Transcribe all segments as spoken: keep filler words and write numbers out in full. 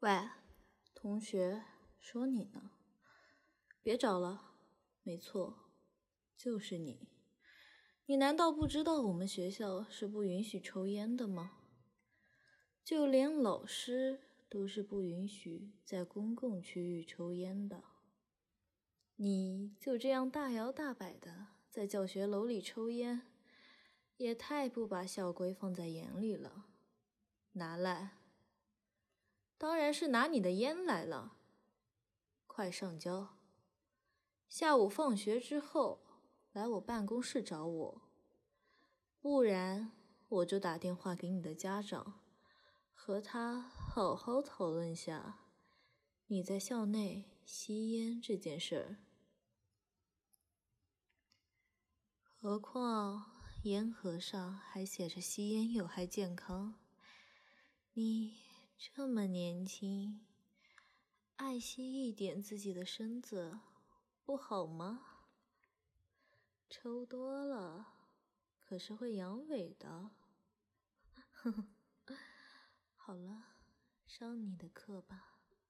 喂，同学，说你呢。别找了，没错，就是你。你难道不知道我们学校是不允许抽烟的吗？就连老师都是不允许在公共区域抽烟的。你就这样大摇大摆的在教学楼里抽烟，也太不把校规放在眼里了。拿来。当然是拿你的烟来了。快上交。下午放学之后来我办公室找我，不然我就打电话给你的家长，和他好好讨论下你在校内吸烟这件事儿。何况烟盒上还写着吸烟有害健康，你这么年轻，爱惜一点自己的身子不好吗？抽多了可是会阳痿的。好了，上你的课吧。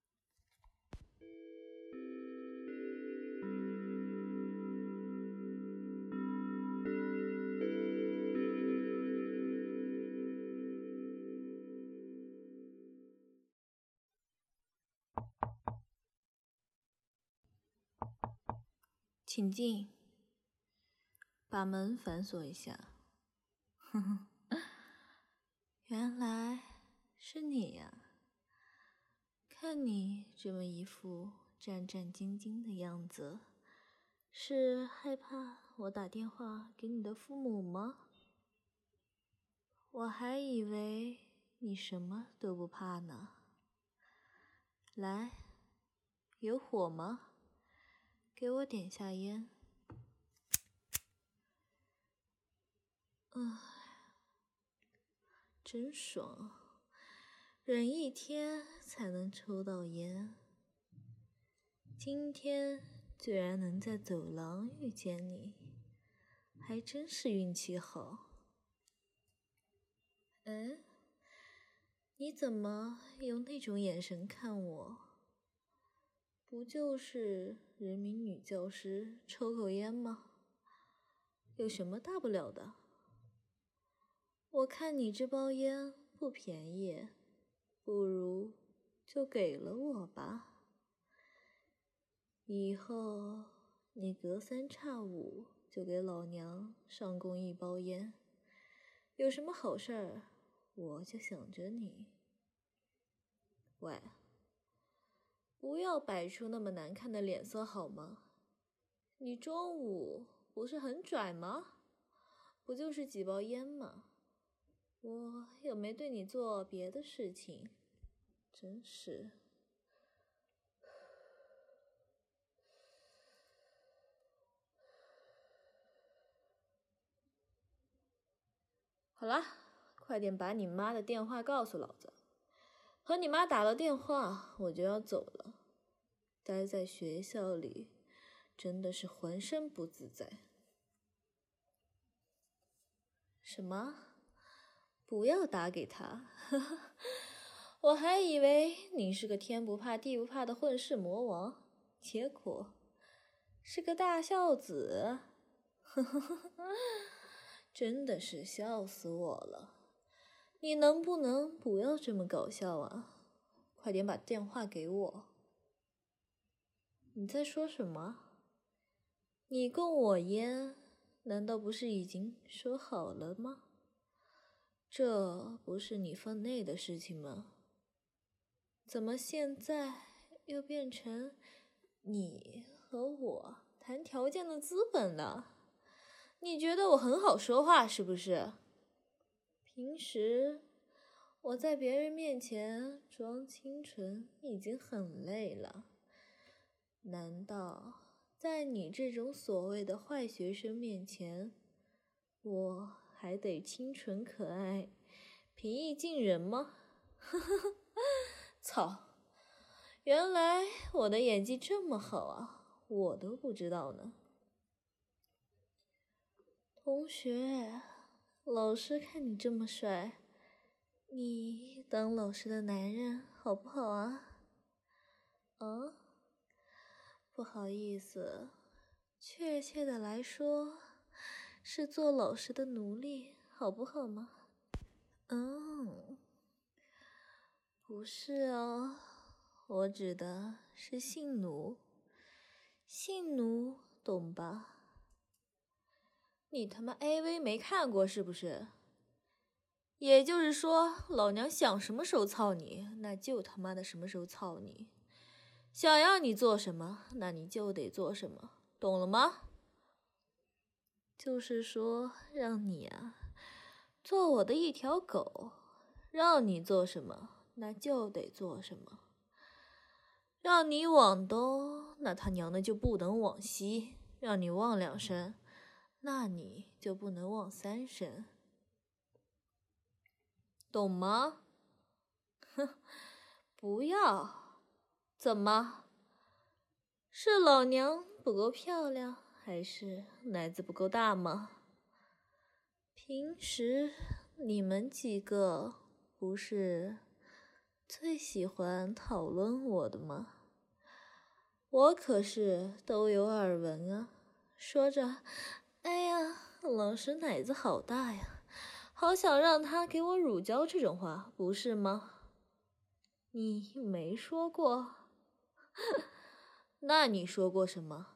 请进。把门反锁一下。呵呵，原来是你呀。看你这么一副战战兢兢的样子，是害怕我打电话给你的父母吗？我还以为你什么都不怕呢。来，有火吗？给我点下烟。唉，真爽，忍一天才能抽到烟。今天居然能在走廊遇见你，还真是运气好。嗯，你怎么用那种眼神看我？不就是人民女教师抽口烟吗？有什么大不了的？我看你这包烟不便宜，不如就给了我吧。以后你隔三差五就给老娘上供一包烟，有什么好事儿我就想着你。喂，不要摆出那么难看的脸色好吗？你中午不是很拽吗？不就是几包烟吗？我又没对你做别的事情，真是。好了，快点把你妈的电话告诉老子。和你妈打了电话，我就要走了。待在学校里，真的是浑身不自在。什么？不要打给他。我还以为你是个天不怕地不怕的混世魔王，结果是个大孝子。真的是笑死我了。你能不能不要这么搞笑啊？快点把电话给我。你在说什么？你供我烟，难道不是已经说好了吗？这不是你分内的事情吗？怎么现在又变成你和我谈条件的资本了？你觉得我很好说话是不是？平时我在别人面前装清纯已经很累了，难道在你这种所谓的坏学生面前，我还得清纯可爱、平易近人吗？操！原来我的演技这么好啊，我都不知道呢。同学，老师看你这么帅，你当老师的男人好不好啊？嗯，不好意思，确切的来说，是做老师的奴隶，好不好吗？嗯，不是哦，我指的是性奴，性奴懂吧？你他妈 A V 没看过是不是？也就是说，老娘想什么时候操你，那就他妈的什么时候操你。想要你做什么，那你就得做什么，懂了吗？就是说，让你啊，做我的一条狗，让你做什么，那就得做什么。让你往东，那他娘的就不能往西；让你往两声，那你就不能往三声，懂吗？哼，不要。怎么？是老娘不够漂亮，还是奶子不够大吗？平时你们几个不是最喜欢讨论我的吗？我可是都有耳闻啊，说着，哎呀，老师奶子好大呀，好想让他给我乳胶这种话，不是吗？你没说过？那你说过什么？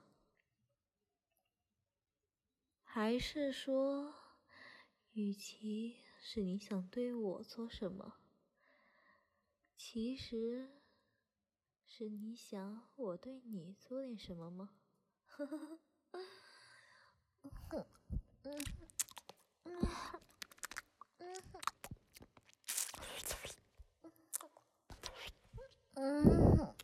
还是说，与其是你想对我做什么，其实是你想我对你做点什么吗？呵呵呵，嗯嗯嗯嗯嗯。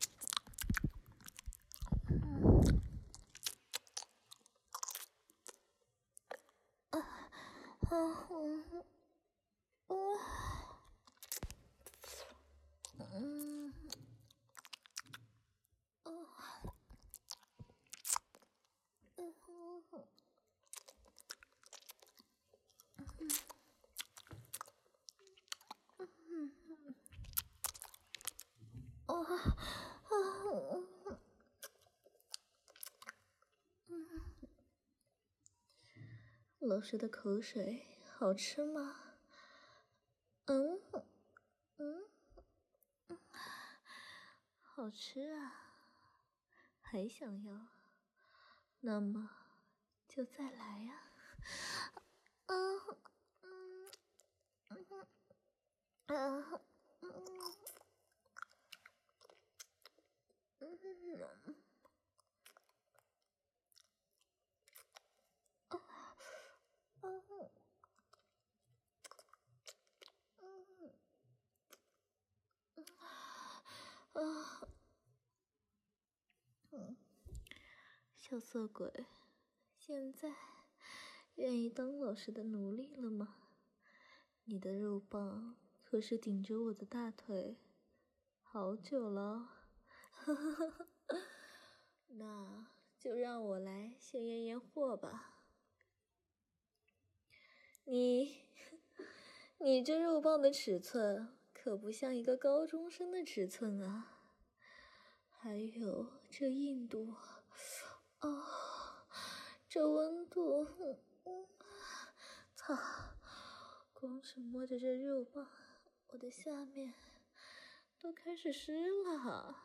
老师的口水好吃吗？嗯嗯，好吃啊，还想要？那么就再来呀！嗯嗯嗯嗯嗯嗯。啊，嗯，小色鬼，现在愿意当老师的奴隶了吗？你的肉棒可是顶着我的大腿好久了，那就让我来先验验货吧。你，你这肉棒的尺寸可不像一个高中生的尺寸啊！还有这硬度，哦，这温度，嗯，操！光是摸着这肉棒，我的下面都开始湿了。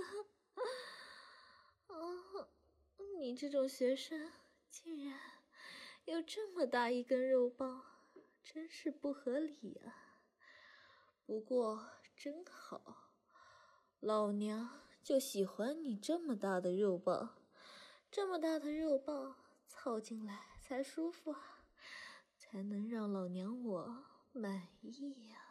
哦，你这种学生竟然有这么大一根肉棒，真是不合理啊！不过真好，老娘就喜欢你这么大的肉棒，这么大的肉棒操进来才舒服啊，才能让老娘我满意呀。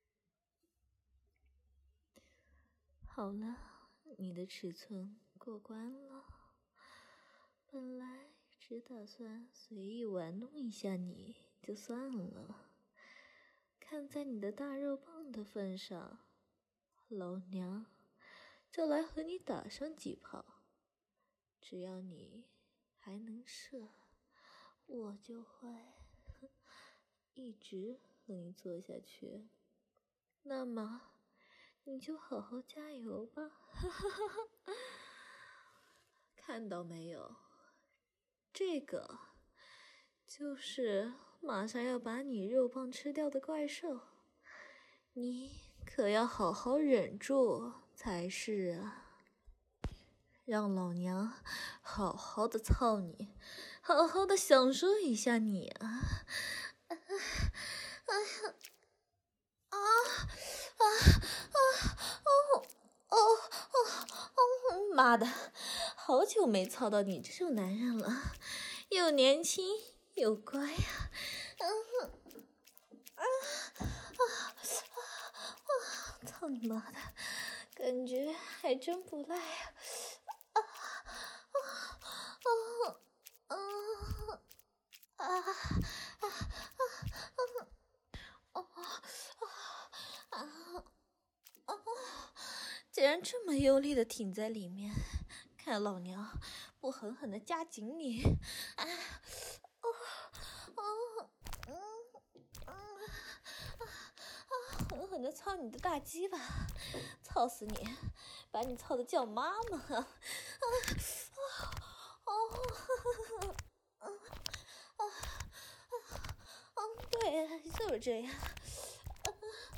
好了，你的尺寸过关了。本来只打算随意玩弄一下你就算了，看在你的大肉棒的份上，老娘就来和你打上几炮。只要你还能射，我就会一直和你做下去。那么你就好好加油吧。看到没有？这个就是马上要把你肉棒吃掉的怪兽，你可要好好忍住才是啊！让老娘好好的操你，好好的享受一下你啊！哎呀，啊啊啊哦哦哦哦！妈的，好久没操到你这种男人了，又年轻又乖呀！嗯啊啊啊！操你妈的，感觉还真不赖呀！啊啊啊啊啊啊啊啊啊啊！竟然这么用力的挺在里面，看老娘不狠狠的夹紧你！啊哦哦嗯嗯啊啊！狠狠的操你的大鸡巴，操死你，把你操的叫妈妈！啊啊哦啊啊啊！对，就是这样。啊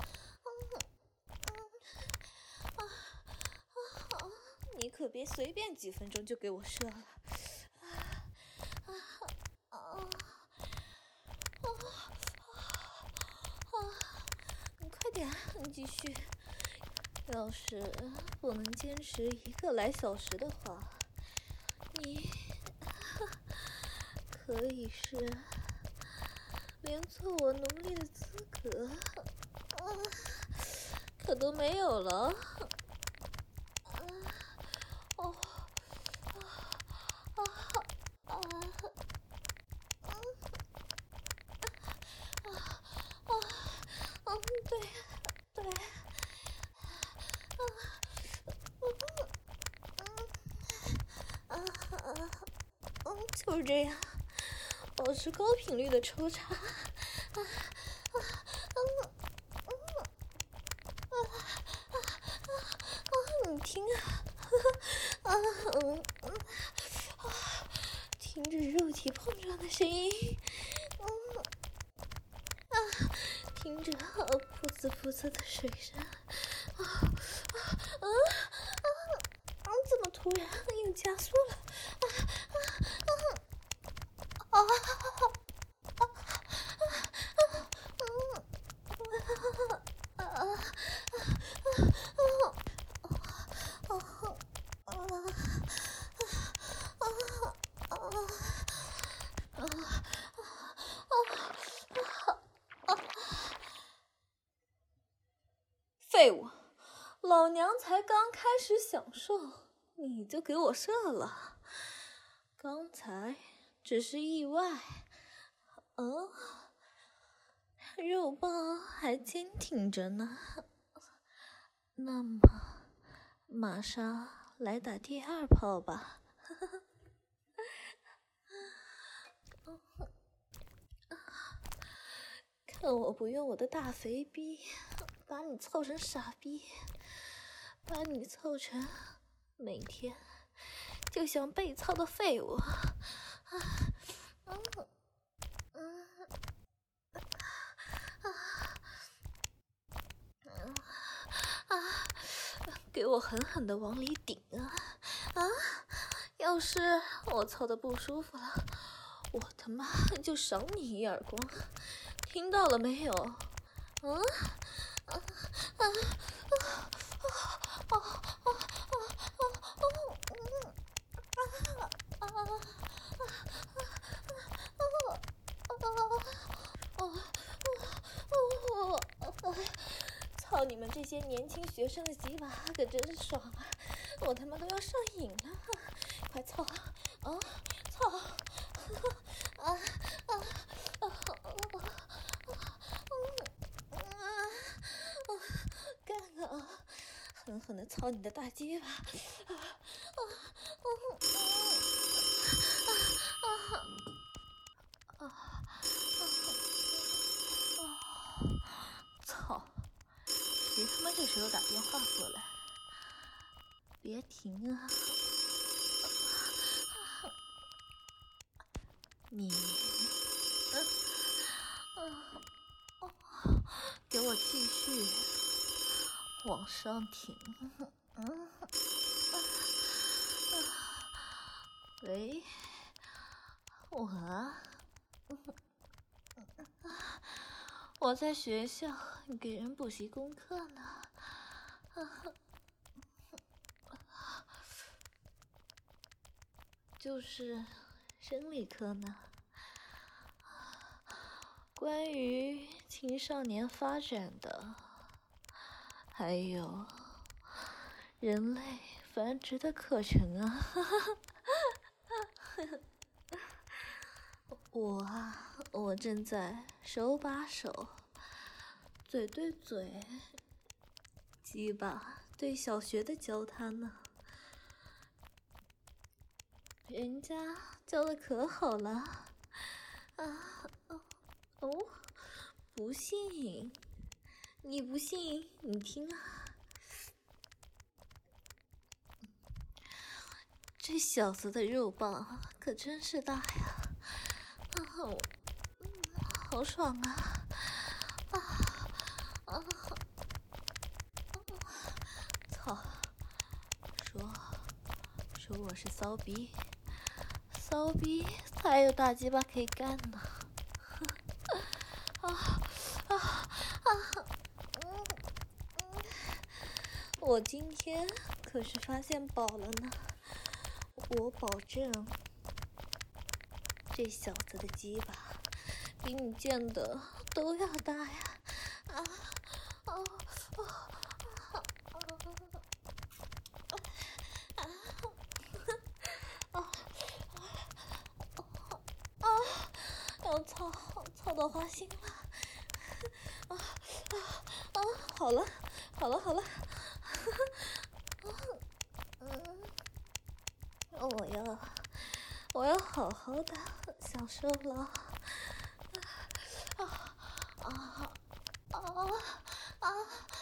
啊啊！你可别随便几分钟就给我射了！啊啊啊啊啊！你快点，你继续。要是不能坚持一个来小时的话，你可以是连做我奴隶的资格啊，可都没有了。啊哦啊啊啊啊啊啊！对对。啊啊嗯，就是这样，保持高频率的抽插。啊啊嗯嗯啊啊啊啊！你听啊，啊嗯嗯啊，听着肉体碰撞的声音，嗯啊，听着噗呲噗呲的水声，啊啊啊啊！啊！怎么突然又加速了？啊啊啊啊啊啊啊啊废物！老娘才刚开始享受，你就给我射了。刚才只是意外，嗯，肉棒还坚挺着呢。那么，马上来打第二炮吧。看我不用我的大肥逼把你凑成傻逼，把你凑成每天就想被操的废物。啊嗯嗯啊啊！给我狠狠的往里顶啊啊！要是我操的不舒服了，我他妈就赏你一耳光，听到了没有？嗯啊啊啊啊啊啊啊啊啊！操你们这些年轻学生的鸡巴可真是爽啊！我他妈都要上瘾了，快操啊操啊啊啊啊啊！干啊！狠狠的操你的大鸡巴！啊啊啊啊啊！操！谁他妈这时候打电话？ 别停啊！你，给我继续往上挺。喂，我啊，我在学校给人补习功课呢。就是生理课呢，关于青少年发展的，还有人类繁殖的课程啊。我啊，我正在手把手、嘴对嘴、鸡巴对小学的教他呢。人家教的可好了啊！哦，不信？你不信？你听啊，这小子的肉棒可真是大呀！啊，我、嗯、好爽啊！啊啊！操！说说我是骚逼。骚逼才有大鸡巴可以干呢！啊啊啊！嗯嗯，我今天可是发现宝了呢，我保证，这小子的鸡巴比你见的都要大呀！啊啊啊啊！要操操到花心了！啊啊啊！好了好了好了！嗯，我要我要好好的享受了！啊啊啊啊啊！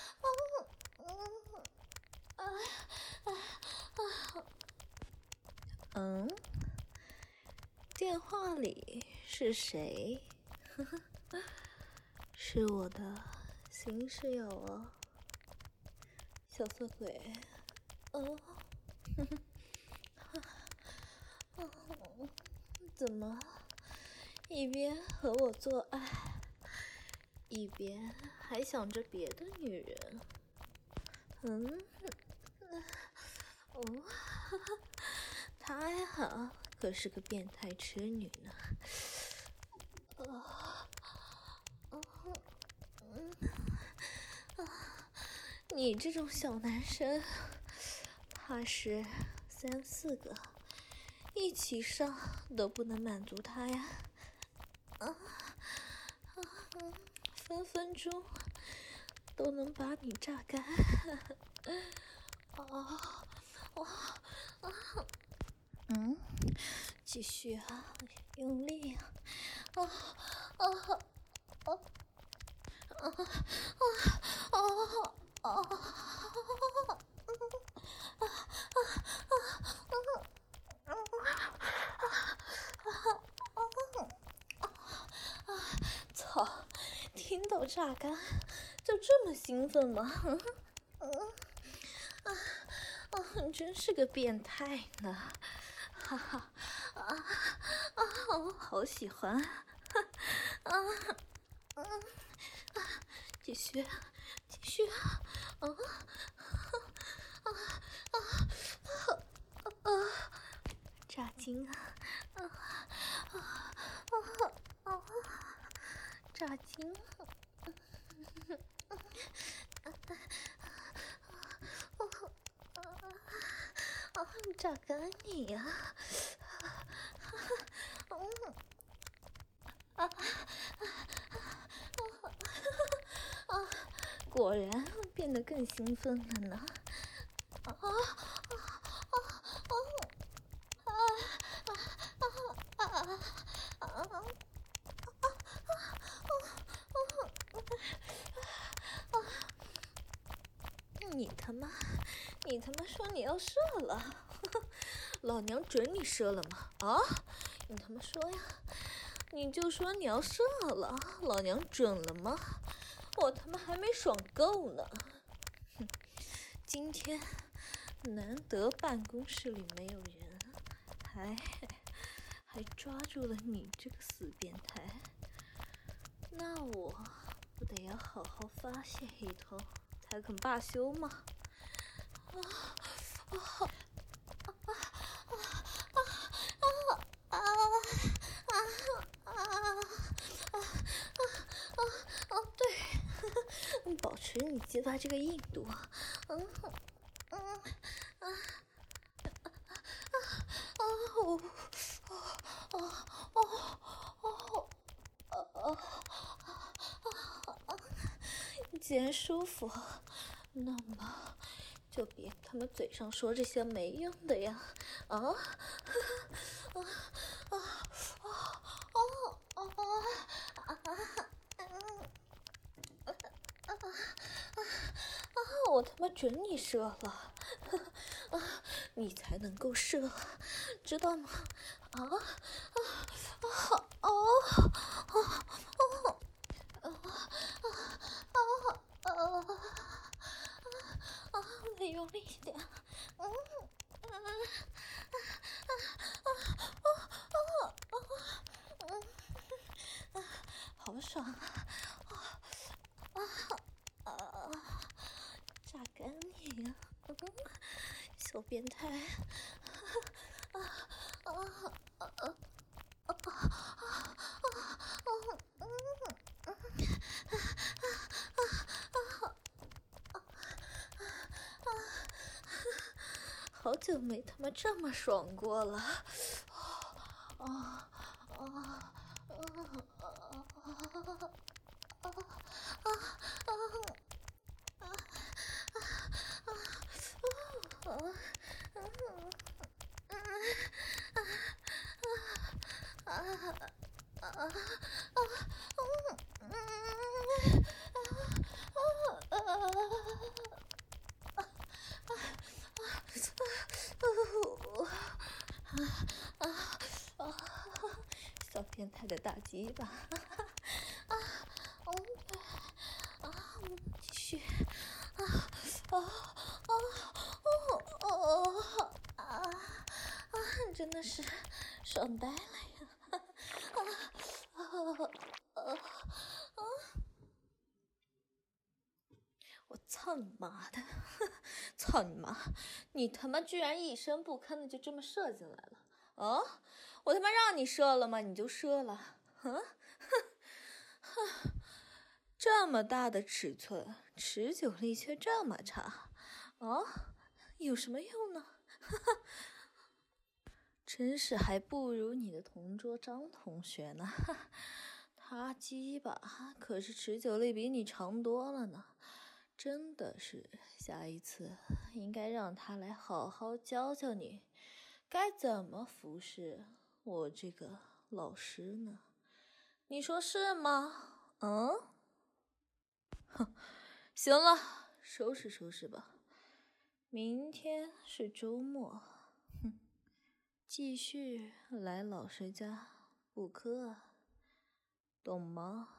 嗯啊啊啊！嗯，电话里是谁？呵呵，是我的新室友哦，小色鬼。哦，呵呵，哦，怎么一边和我做爱，一边还想着别的女人？嗯，哦，哈哈，她呀可是个变态痴女呢。啊，嗯，啊，你这种小男生，怕是三四个一起上都不能满足他呀！啊啊，分分钟都能把你榨干！啊啊啊！嗯，继续啊，用力啊！啊啊啊啊啊啊啊！操！听到榨干就这么兴奋吗？嗯嗯啊啊！真是个变态呢！哈哈啊啊！我好喜欢！哈啊嗯啊！继续继续啊！啊啊啊啊啊！炸精啊！啊啊啊啊！炸精！啊！榨干你呀！啊啊啊！果然变得更兴奋了呢！啊啊啊啊啊啊啊！你他妈， 你他妈说你要射了，老娘准你射了吗？啊，你他妈说呀，你就说你要射了，老娘准了吗？我他妈还没爽够呢。哼，今天难得办公室里没有人，还还抓住了你这个死变态，那我不得要好好发泄一通才肯罢休吗？啊啊啊啊啊啊啊啊啊啊！哦，对，保持你鸡巴这个硬度，嗯嗯啊啊啊！哦哦哦哦哦哦！既然舒服，那么就别他妈嘴上说这些没用的呀！啊啊啊啊啊啊啊！啊！我他妈准你射了，啊！你才能够射，知道吗？啊啊啊哦哦哦啊啊啊啊！啊！再用力一点，嗯嗯啊啊啊啊啊啊！嗯，好爽啊！啊啊啊！榨干你呀，小变态！啊啊啊啊啊啊！好久没他妈这么爽过了！啊啊啊啊啊啊小变态的大鸡巴！啊，嗯，对，啊，继续，啊啊啊哦哦啊啊！真的是爽呆了呀！啊啊啊啊！我操你妈的！操你妈！你他妈居然一声不吭的就这么射进来了啊！我他妈让你射了吗？你就射了？哼哼哼！这么大的尺寸，持久力却这么差，啊，有什么用呢？哈哈，真是还不如你的同桌张同学呢。哈，他鸡巴可是持久力比你长多了呢。真的是，下一次应该让他来好好教教你，该怎么服侍我这个老师呢？你说是吗？嗯？哼，行了，收拾收拾吧。明天是周末，哼，继续来老师家补课，懂吗？